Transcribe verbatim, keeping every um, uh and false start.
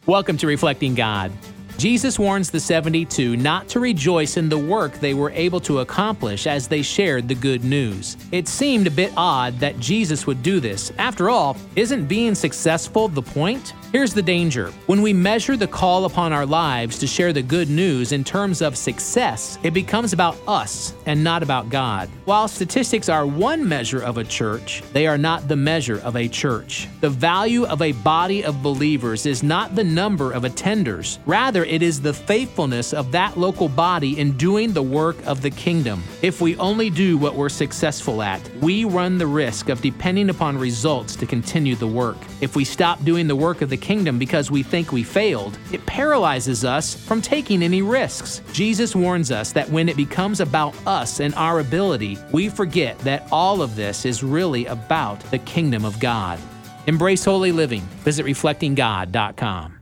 Welcome to Reflecting God. Jesus warns the seventy-two not to rejoice in the work they were able to accomplish as they shared the good news. It seemed a bit odd that Jesus would do this. After all, isn't being successful the point? Here's the danger. When we measure the call upon our lives to share the good news in terms of success, it becomes about us and not about God. While statistics are one measure of a church, they are not the measure of a church. The value of a body of believers is not the number of attenders. Rather, it is the faithfulness of that local body in doing the work of the kingdom. If we only do what we're successful at, we run the risk of depending upon results to continue the work. If we stop doing the work of the kingdom because we think we failed, it paralyzes us from taking any risks. Jesus warns us that when it becomes about us and our ability, we forget that all of this is really about the kingdom of God. Embrace holy living. Visit reflecting god dot com.